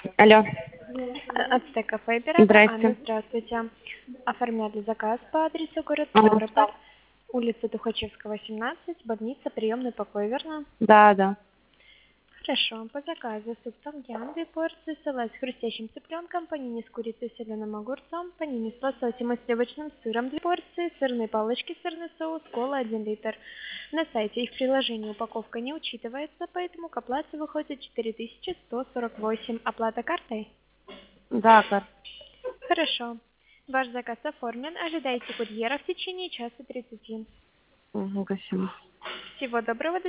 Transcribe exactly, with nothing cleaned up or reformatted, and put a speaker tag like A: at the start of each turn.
A: Алло,
B: Ацтека Файбер, это Анна,
A: здрасте.
B: здравствуйте. Оформляли заказ по адресу город
A: Ага.
B: Ставрополь, улица Тухачевского, семнадцать, больница, приемный покой, верно?
A: Да, да.
B: Хорошо, по заказу суп том-ям, две порции, салат с хрустящим цыпленком, панини с курицей и соленым огурцом, панини с лососем и сливочным сыром, две порции, сырные палочки, сырный соус, кола один литр. На сайте их приложение упаковка не учитывается, поэтому к оплате выходит четыре тысячи сто сорок восемь. Оплата картой?
A: Да, Кар.
B: Хорошо. Ваш заказ оформлен. Ожидайте курьера в течение часа тридцати.
A: Угу, спасибо.
B: Всего доброго. До